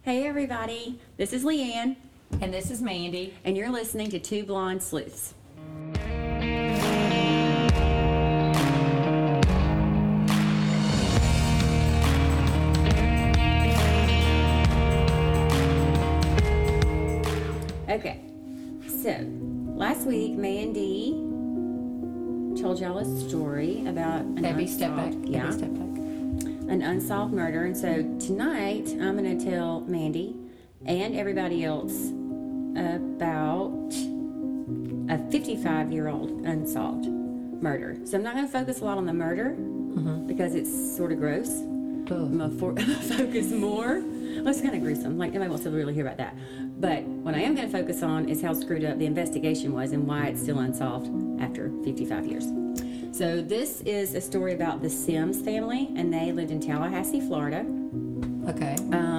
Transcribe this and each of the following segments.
Hey everybody, this is Leanne, And this is Mandy. and you're listening to Two Blonde Sleuths. Okay, so last week Mandy told y'all a story about an Debbie, step back. unsolved, Debbie, step back. an unsolved murder, and so tonight I'm going to tell Mandy and everybody else about a 55-year-old unsolved murder. So I'm not going to focus a lot on the murder because it's sort of gross. I'm going to focus more. Well, it's kind of gruesome. Like, nobody wants to really hear about that. But what I am going to focus on is how screwed up the investigation was and why it's still unsolved after 55 years. So this is a story about the Sims family, and they lived in Tallahassee, Florida. Okay.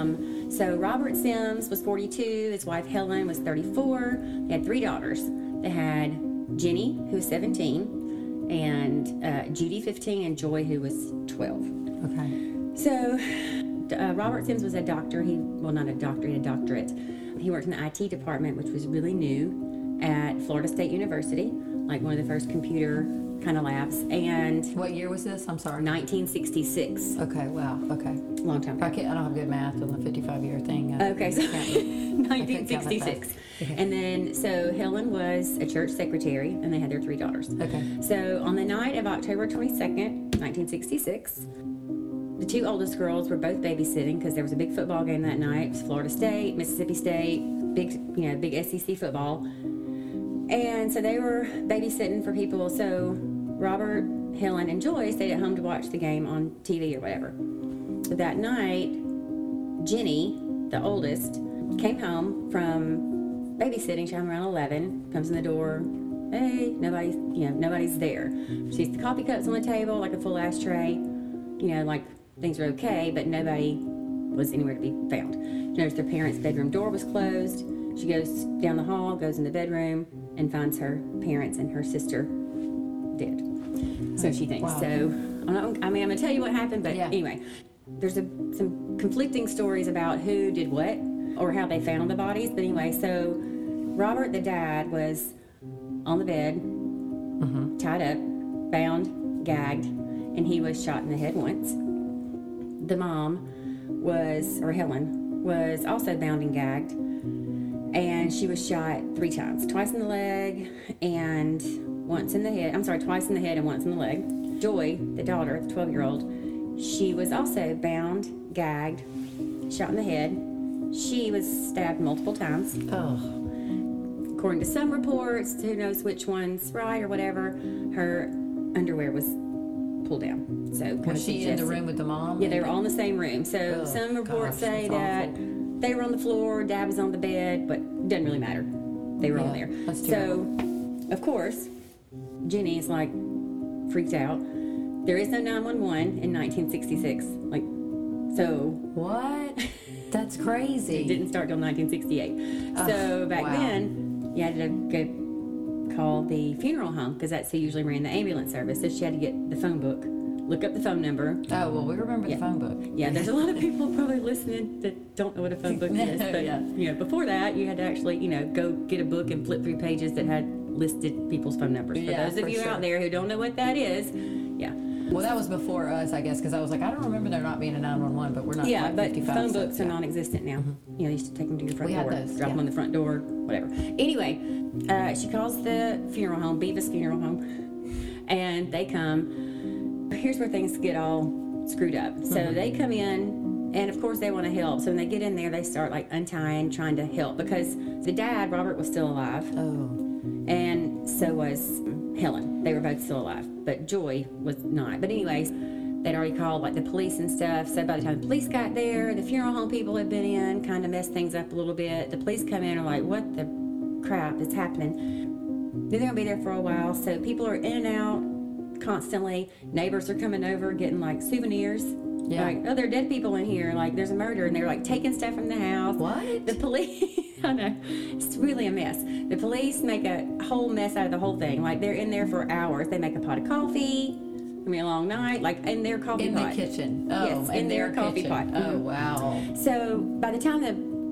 So Robert Sims was 42, his wife Helen was 34. They had 3 daughters. They had Jenny, who was 17, and Judy, 15, and Joy, who was 12. Okay. So Robert Sims was a doctor. Not a doctor, he had a doctorate. He worked in the IT department, which was really new at Florida State University, like one of the first computer kind of labs. And What year was this? I'm sorry. 1966, Okay. Wow. Okay. long time ago. I don't have good math on the 55-year thing. Okay, so Can't- 1966. And then, so Helen was a church secretary, and they had their 3 daughters. Okay. So on the night of October 22nd, 1966, the 2 oldest girls were both babysitting because there was a big football game that night. It was Florida State, Mississippi State, big SEC football. And so they were babysitting for people. So Robert, Helen, and Joy stayed at home to watch the game on TV or whatever. So that night, Jenny, the oldest, came home from babysitting. She came around 11, comes in the door. Hey, nobody's there. She sees the coffee cups on the table, like a full ashtray. Like things were okay, but nobody was anywhere to be found. She noticed their parents' bedroom door was closed. She goes down the hall, goes in the bedroom, and finds her parents and her sister dead. So she thinks. Wow. So I'm going to tell you what happened, but Yeah. anyway, there's some conflicting stories about who did what or how they found the bodies. But anyway, so Robert, the dad, was on the bed, tied up, bound, gagged, and he was shot in the head once. The mom Helen, was also bound and gagged, and she was shot 3 times, twice in the leg and once in the head. I'm sorry, twice in the head and once in the leg. Joy, the daughter, the 12-year-old, she was also bound, gagged, shot in the head. She was stabbed multiple times. Oh. According to some reports, who knows which one's right or whatever, her underwear was pulled down. So kind Was of she in the suggesting- room with the mom? Yeah, they were all in the same room. So Oh, some reports gosh, say that's that they were on the floor, Dad was on the bed, but it doesn't really matter. They were all Yeah, there. that's So, of course, Jenny is like freaked out. There is no 911 in 1966. So What? That's crazy. it didn't start till 1968. So back wow. then, you had to go call the funeral home because that's who usually ran the ambulance service. So she had to get the phone book, look up the phone number. Oh, well, we remember Yeah. the phone book. Yeah, there's a lot of people probably listening that don't know what a phone book is. But Yeah. before that, you had to actually, go get a book and flip through pages that had listed people's phone numbers. For Yeah, those of for you sure. out there who don't know what that is, yeah. Well, that was before us, I guess, because I was like, I don't remember there not being a 911, but we're not Yeah, quite but 55. phone so, books are yeah. non-existent now. You used to take them to your front We had door, those, drop them yeah. on the front door, whatever. Anyway, she calls the funeral home, Beavis Funeral Home, and they come. Here's where things get all screwed up. So they come in, and of course they want to help. So when they get in there, they start untying, trying to help because the dad, Robert, was still alive, Oh. and so was Helen. They were both still alive, but Joy was not. But anyways, they'd already called the police and stuff. So by the time the police got there, the funeral home people had been in, kind of messed things up a little bit. The police come in and are like, what the crap is happening? They're going to be there for a while. So people are in and out constantly. Neighbors are coming over, getting souvenirs. Yeah. Oh, there are dead people in here. There's a murder. And they're taking stuff from the house. What? The police, I know, it's really a mess. The police make a whole mess out of the whole thing. They're in there for hours. They make a pot of coffee. gonna be a long night, like in their coffee pot. In the kitchen. Oh, yes, in their coffee pot. Oh, wow. So by the time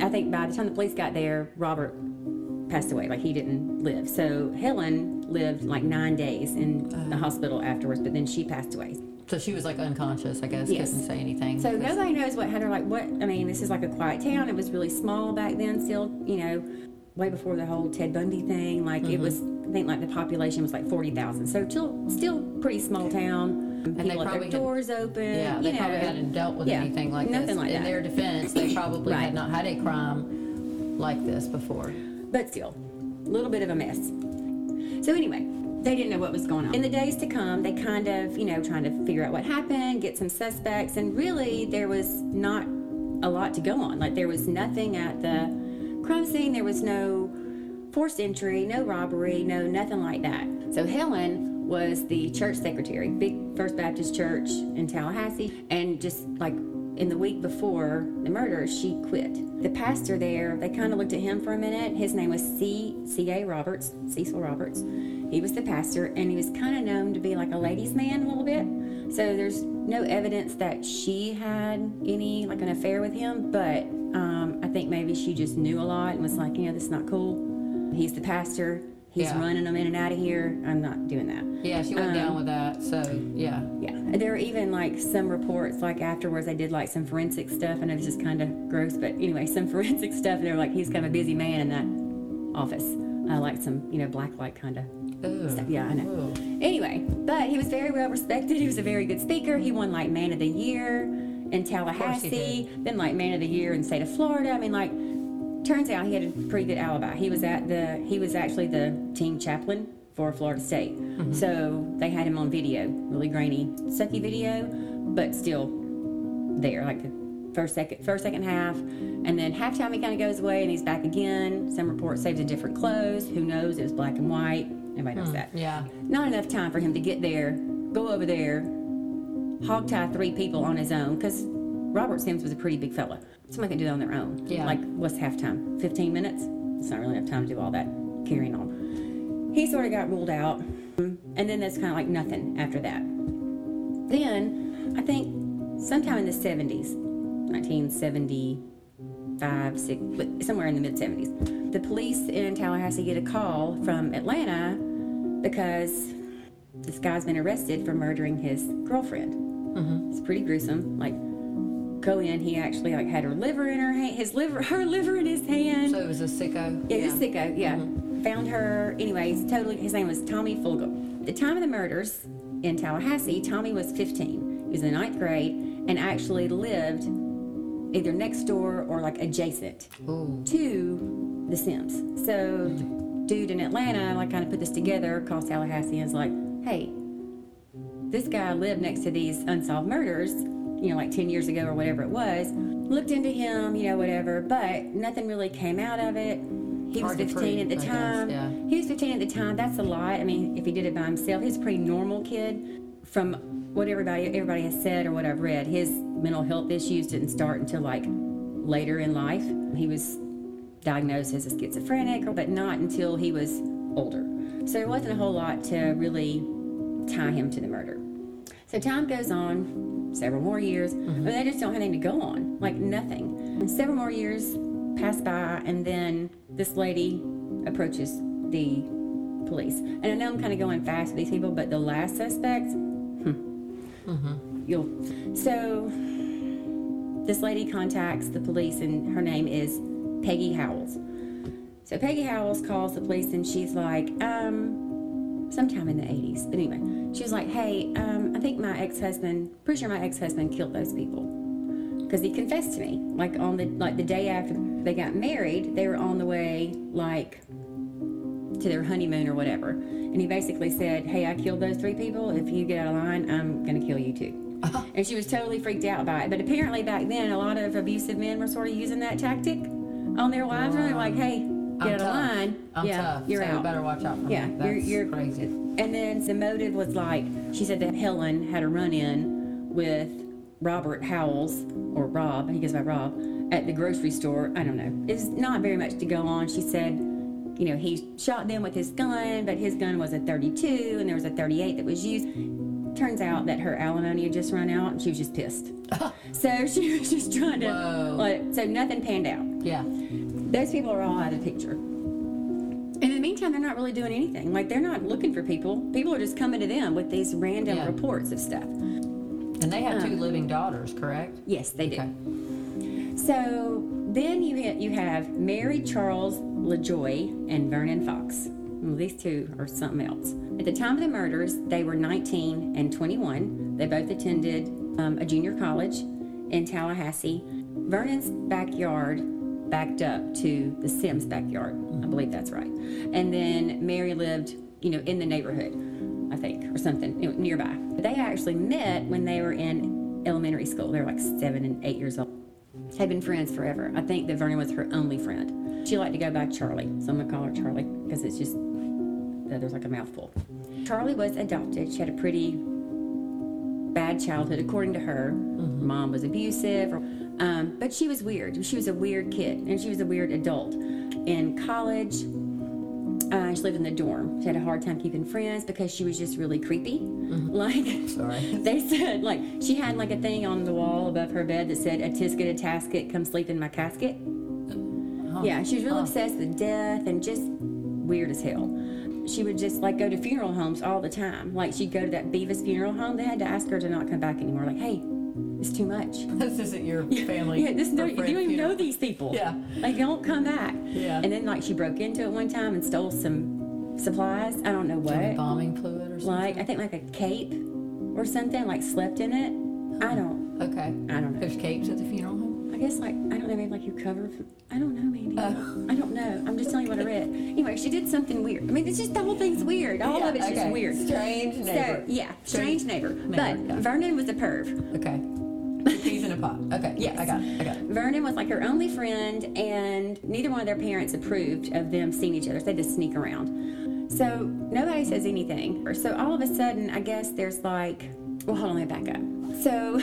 the police got there, Robert passed away. Like, he didn't live. So Helen lived like 9 days in the hospital afterwards, but then she passed away. So she was like unconscious, I guess. Yes. Couldn't say anything. So nobody knows what had her, like, what, I mean, this is like a quiet town. It was really small back then still, you know, way before the whole Ted Bundy thing. Like, it was, I think, like, the population was like 40,000. So still pretty small town. And People left their doors open. Yeah, they probably hadn't dealt with anything like nothing this. like In that. their defense, they probably had not had a crime like this before. But still, a little bit of a mess. So anyway, they didn't know what was going on. In the days to come, they kind of, you know, trying to figure out what happened, get some suspects, and really there was not a lot to go on. Like, there was nothing at the crime scene. There was no forced entry, no robbery, nothing like that. So Helen was the church secretary, big First Baptist church in Tallahassee, and just like in the week before the murder, she quit. The pastor there, they kind of looked at him for a minute. His name was C.A. Roberts, Cecil Roberts. He was the pastor, and he was kind of known to be like a ladies' man a little bit. So there's no evidence that she had any, like, an affair with him, but I think maybe she just knew a lot and was like, you know, this is not cool. He's the pastor. He's running them in and out of here. I'm not doing that. Yeah, she went down with that, so, yeah. Yeah. There were even, like, some reports, like, afterwards they did, like, some forensic stuff, and it was just kind of gross, but anyway, some forensic stuff, they were like, he's kind of a busy man in that office. Like some, you know, black light kind of stuff. Yeah, I know. Ooh. Anyway, but he was very well respected. He was a very good speaker. He won, like, Man of the Year in Tallahassee, then, like, Man of the Year in the state of Florida. I mean, like, turns out he had a pretty good alibi. He was actually the team chaplain for Florida State. Mm-hmm. So they had him on video, really grainy, sucky video, but still there, like the first, second half. And then halftime he kind of goes away and he's back again. Some reports say it's different clothes. Who knows? It was black and white. Everybody knows that. Yeah. Not enough time for him to get there, go over there, hogtie 3 people on his own, because Robert Sims was a pretty big fella. Somebody can do it on their own. Yeah. Like, what's halftime? 15 minutes? It's not really enough time to do all that carrying on. He sort of got ruled out, and then there's kind of like nothing after that. Then, I think sometime in the 70s, 1975, somewhere in the mid-70s, the police in Tallahassee get a call from Atlanta because this guy's been arrested for murdering his girlfriend. Mm-hmm. It's pretty gruesome. Like, go in, he actually like had her liver in her hand, her liver in his hand. So it was a sicko? Yeah, he was a sicko, yeah. Mm-hmm. Found her, anyways, his name was Tommy Fulgo. At the time of the murders in Tallahassee, Tommy was 15. He was in the 9th grade and actually lived either next door or like adjacent to the Sims. So the dude in Atlanta like kind of put this together, called Tallahassee, and was like, hey, this guy lived next to these unsolved murders, you know, like 10 years ago or whatever it was. Looked into him, you know, whatever, but nothing really came out of it. He was 15 at the time. He was 15 at the time. That's a lot. I mean, if he did it by himself, he's a pretty normal kid. From what everybody has said or what I've read, his mental health issues didn't start until like later in life. He was diagnosed as a schizophrenic, but not until he was older. So there wasn't a whole lot to really tie him to the murder. So time goes on, several more years, but they just don't have anything to go on, like nothing. And several more years pass by, and then this lady approaches the police. And I know I'm kind of going fast with these people, but the last suspect, So this lady contacts the police, and her name is Peggy Howells. So Peggy Howells calls the police, and she's like, sometime in the 80s, but anyway, she was like, hey, I think pretty sure my ex-husband killed those people, because he confessed to me, like on the day after they got married. They were on the way like to their honeymoon or whatever, and he basically said, hey, I killed those 3 people. If you get out of line, I'm gonna kill you too. And she was totally freaked out by it. But apparently back then a lot of abusive men were sort of using that tactic on their wives. They're like, hey, get out of line. I'm tough. You're so out. You better watch out for me. You're crazy. And then the motive was like, she said that Helen had a run-in with Robert Howells, or Rob, he goes by Rob, at the grocery store. I don't know. It's not very much to go on. She said, you know, he shot them with his gun, but his gun was a .32, and there was a .38 that was used. turns out that her alimony had just run out and she was just pissed. So she was just trying to, so nothing panned out. Yeah. Those people are all out of the picture. In the meantime, they're not really doing anything. Like, they're not looking for people. People are just coming to them with these random reports of stuff. And they have 2 living daughters, correct? Yes, they do. Okay. So then you have Mary Charles LaJoy and Vernon Fox. Well, these 2 are something else. At the time of the murders, they were 19 and 21. They both attended a junior college in Tallahassee. Vernon's backyard backed up to the Sims backyard. I believe that's right. And then Mary lived, in the neighborhood, I think, or something, nearby. They actually met when they were in elementary school. They were like 7 and 8 years old. Had been friends forever. I think that Vernon was her only friend. She liked to go by Charlie, so I'm gonna call her Charlie because it's just, there's like a mouthful. Charlie was adopted. She had a pretty bad childhood, according to her. Mom was abusive, but she was weird. She was a weird kid, and she was a weird adult. In college, she lived in the dorm. She had a hard time keeping friends because she was just really creepy. Like, they said, like, she had like a thing on the wall above her bed that said, "A tisket, a tasket, come sleep in my casket." Yeah, she was really obsessed with death and just weird as hell. She would just like go to funeral homes all the time. Like, she'd go to that Beavis funeral home. They had to ask her to not come back anymore. Like, hey, it's too much. This isn't your family. Yeah, you don't even know these people. Yeah. Like, don't come back. Yeah. And then, like, she broke into it one time and stole some supplies. I don't know what. Embalming fluid or something? Like, I think like a cape or something, like slept in it. I don't know. There's capes at the funeral home? I guess, like, I don't know, maybe like you cover, I don't know, maybe. I don't know. I'm just telling you what I read. Anyway, she did something weird. I mean, it's just, the whole thing's weird. All of it's just weird. Strange neighbor. So, yeah, strange neighbor. But Vernon was a perv. Okay. Peas in a pot. Okay. Yes. I got it. Vernon was like her only friend, and neither one of their parents approved of them seeing each other. So they just sneak around. So nobody says anything. So all of a sudden, I guess there's like, well, hold on, let me back up. So,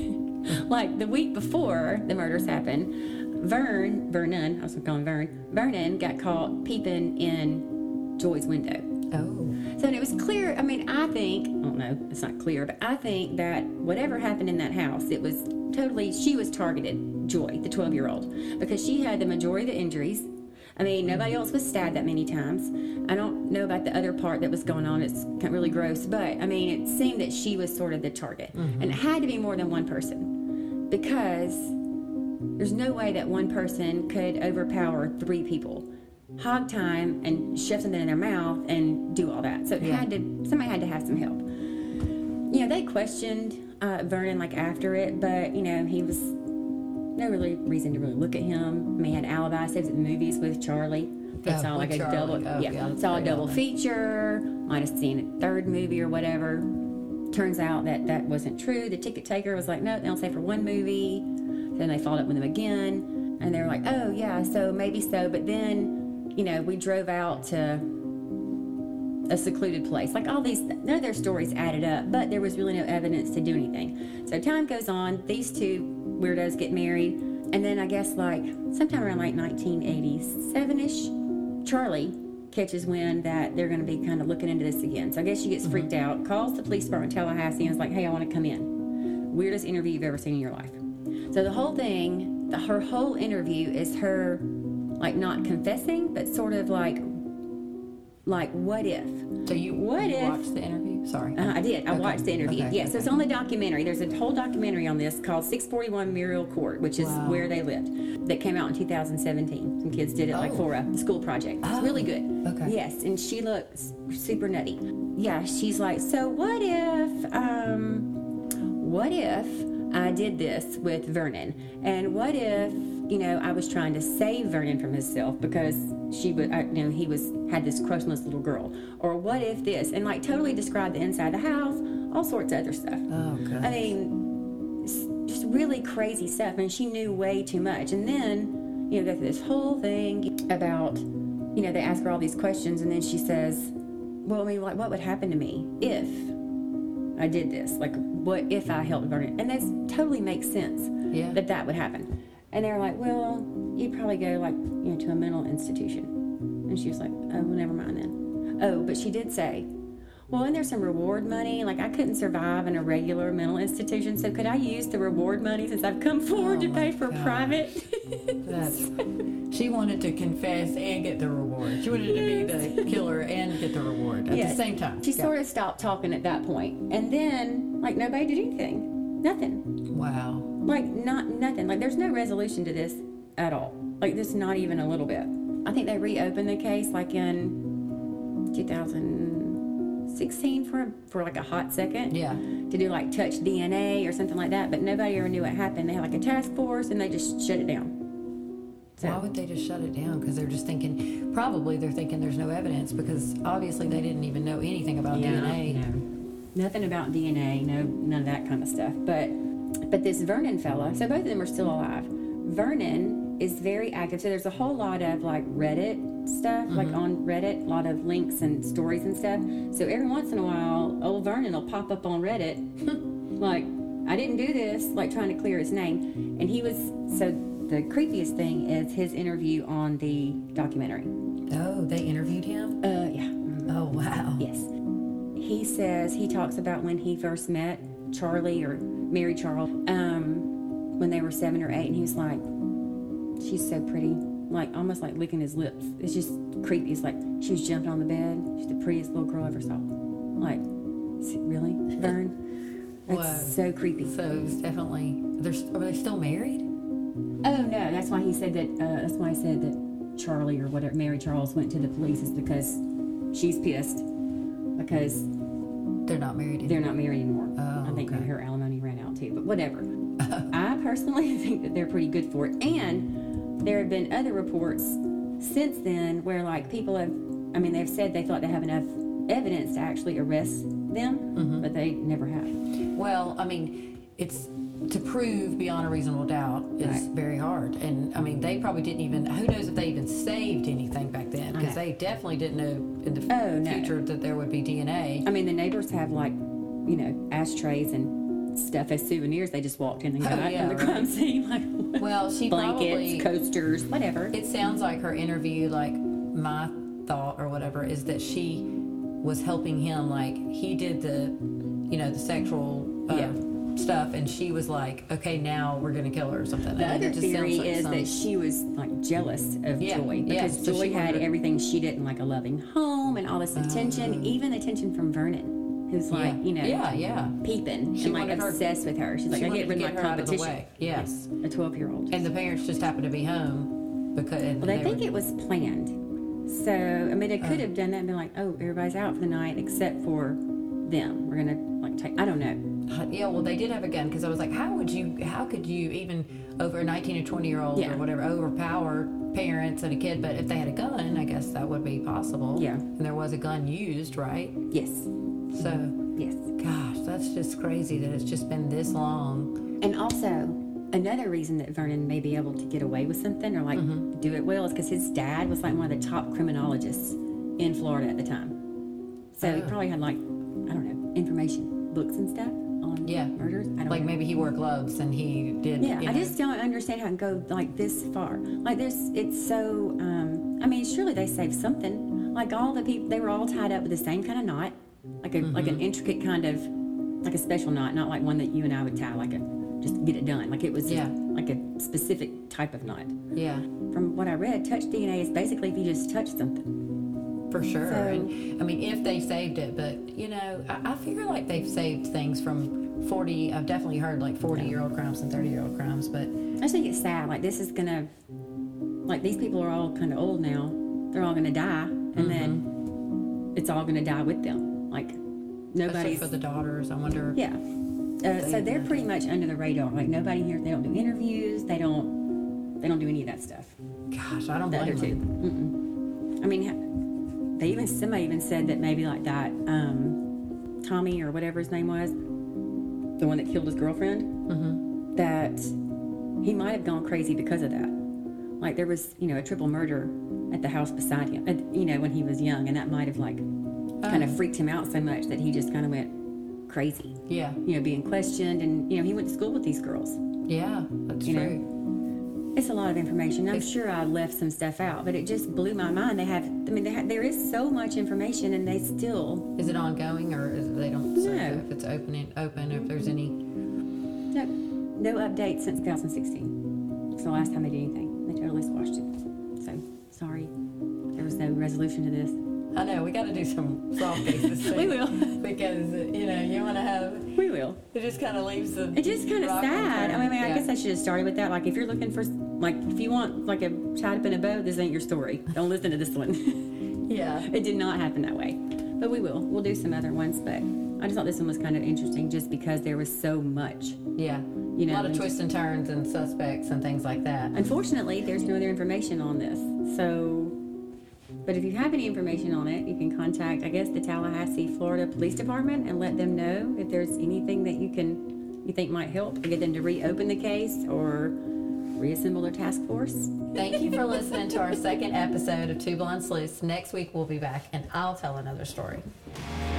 like the week before the murders happened, Vernon, I was going to call him Vernon got caught peeping in Joy's window. Oh. So it was clear, I mean, I don't know, it's not clear, but I think that whatever happened in that house, it was totally, she was targeted, Joy, the 12-year-old, because she had the majority of the injuries. I mean, nobody else was stabbed that many times. I don't know about the other part that was going on. It's really gross, but I mean, it seemed that she was sort of the target. And it had to be more than one person, because there's no way that one person could overpower 3 people. Hog time and shove something in their mouth and do all that. So somebody had to have some help. They questioned Vernon like after it, but he was no really reason to really look at him. I mean, he had alibis. He was at the movies with Charlie. They saw like a double, saw a double feature. Might have seen a third movie or whatever. Turns out that wasn't true. The ticket taker was like, no, they don't say for one movie. Then they followed up with him again, and they were like, oh yeah, so maybe so. But then, we drove out to a secluded place. Like all these, none of their stories added up, but there was really no evidence to do anything. So time goes on. These 2 weirdos get married, and then I guess like sometime around like 1987-ish, Charlie catches wind that they're going to be kind of looking into this again. So I guess she gets freaked out, calls the police department in Tallahassee, and is like, hey, I want to come in. Weirdest interview you've ever seen in your life. So the whole thing, her whole interview is her like not confessing, but sort of like what if? So you watched the interview? Sorry. I did. I watched the interview. Okay. So it's on the documentary. There's a whole documentary on this called 641 Muriel Court, which is where they lived. That came out in 2017. Some kids did it like for a school project. It's really good. Okay. Yes, and she looks super nutty. Yeah, she's like, so what if I did this with Vernon? And what if, I was trying to save Vernon from himself because he had this crush on this little girl? Or what if this? And like totally described the inside of the house, all sorts of other stuff. Oh, God. I mean, just really crazy stuff. And she knew way too much. And then, go through this whole thing about, they ask her all these questions, and then she says, well, I mean, like, what would happen to me if I did this? Like, what if I helped Vernon? And that totally makes sense that would happen. And they're like, well, you'd probably go like, to a mental institution. And she was like, oh, well, never mind then. Oh, but she did say, well, and there's some reward money. Like, I couldn't survive in a regular mental institution, so could I use the reward money since I've come forward to pay for private? She wanted to confess and get the reward. She wanted to be the killer and get the reward at the same time. She sort of stopped talking at that point. And then, like, nobody did anything. Nothing. Wow. Like, nothing. Like, there's no resolution to this at all. Like, just not even a little bit. I think they reopened the case, like, in 2016 for like a hot second. Yeah. To do, like, touch DNA or something like that. But nobody ever knew what happened. They had, like, a task force, and they just shut it down. So. Why would they just shut it down? Because they're just thinking, probably they're thinking there's no evidence, because obviously they didn't even know anything about DNA. No. Nothing about DNA, none of that kind of stuff. But this Vernon fella, so both of them are still alive. Vernon is very active. So there's a whole lot of like Reddit stuff, like on Reddit, a lot of links and stories and stuff. So every once in a while, old Vernon will pop up on Reddit, like, I didn't do this, like trying to clear his name. And he was, so the creepiest thing is his interview on the documentary. Oh, they interviewed him? Yeah. Oh, wow. Yes. He says, he talks about when he first met Charlie or Mary Charles, when they were 7 or 8, and he was like, she's so pretty, like almost like licking his lips. It's just creepy. It's like she was jumping on the bed. She's the prettiest little girl I ever saw. Like, really, Vern? That's so creepy. So it's definitely, are they still married? Oh no, that's why he said that. That's why he said that Charlie or whatever, Mary Charles, went to the police, is because she's pissed because they're not married anymore. They're not married anymore. Oh, I think okay. her alimony ran out too, but whatever. I personally think that they're pretty good for it, and there have been other reports since then where like people have, I mean, they've said they thought they have enough evidence to actually arrest them, but they never have. Well, I mean, it's to prove beyond a reasonable doubt is very hard. And I mean, they probably didn't even, who knows if they even saved anything back then, because they definitely didn't know in the future that there would be DNA. I mean, the neighbors have like, you know, ashtrays and stuff as souvenirs they just walked in and got from the crime scene. Like, well, she blankets, coasters, whatever. It sounds like her interview, like my thought or whatever, is that she was helping him, like he did the, you know, the sexual stuff, and she was like, okay, now we're gonna kill her or something. The other theory is that she was like jealous of Joy, because Joy had everything she didn't, like a loving home and all this attention, even attention from Vernon, who's like, you know, peeping and like obsessed with her. She's like, I get rid of my competition. Yes, a 12-year-old. And the parents just happened to be home because. Well, they think it was planned. So I mean, they could have done that and been like, oh, everybody's out for the night except for them. We're gonna like take. I don't know. Yeah, well, they did have a gun, because I was like, how could you even over a 19 or 20-year-old or whatever overpower parents and a kid? But if they had a gun, I guess that would be possible. Yeah. And there was a gun used, right? Yes. So. Yes. Gosh, that's just crazy that it's just been this long. And also, another reason that Vernon may be able to get away with something or like do it well is because his dad was like one of the top criminologists in Florida at the time. So he probably had like, I don't know, information, books and stuff on murders. I don't know. Maybe he wore gloves and he did. Yeah, I just don't understand how it can go like this far. Like it's so, I mean, surely they saved something. Like all the people, they were all tied up with the same kind of knot, like like an intricate kind of, like a special knot, not like one that you and I would tie, like just get it done. Like it was like a specific type of knot. Yeah. From what I read, touch DNA is basically if you just touch something. For sure. So, and I mean, if they saved it, but you know, I figure like they've saved things from 40. I've definitely heard like 40-year-old crimes and 30-year-old crimes, but I just think it's sad. Like this is gonna, like these people are all kind of old now. They're all gonna die, and then it's all gonna die with them. Like nobody's for the daughters. I wonder. Yeah. So they're pretty much under the radar. Like nobody here. They don't do interviews. They don't do any of that stuff. Gosh, I don't blame them. I mean, somebody even said that maybe like that Tommy or whatever his name was, the one that killed his girlfriend, that he might have gone crazy because of that. Like there was, you know, a triple murder at the house beside him, you know, when he was young, and that might have like kind of freaked him out so much that he just kind of went crazy. Yeah. You know, being questioned, and you know, he went to school with these girls. Yeah, that's true. It's a lot of information. I'm sure I left some stuff out, but it just blew my mind. There is so much information, and they still. Is it ongoing, or they don't say No. if it's open, or if there's any? No updates since 2016. It's the last time they did anything. They totally squashed it. So, sorry. There was no resolution to this. I know, we got to do some soft cases too. We will. Because, you want to have... We will. It just kind of leaves the... It's just kind of rock on sad. turn. I Yeah. guess I should have started with that. Like, if you're looking for, if you want, a tied up in a bow, this ain't your story. Don't listen to this one. Yeah. It did not happen that way. But we will. We'll do some other ones. But I just thought this one was kind of interesting just because there was so much. Yeah. A lot of twists and turns and suspects and things like that. Unfortunately, there's no other information on this. So, but if you have any information on it, you can contact, I guess, the Tallahassee, Florida Police Department and let them know if there's anything that you think might help to get them to reopen the case or reassemble their task force. Thank you for listening to our second episode of Two Blonde Sleuths. Next week we'll be back and I'll tell another story.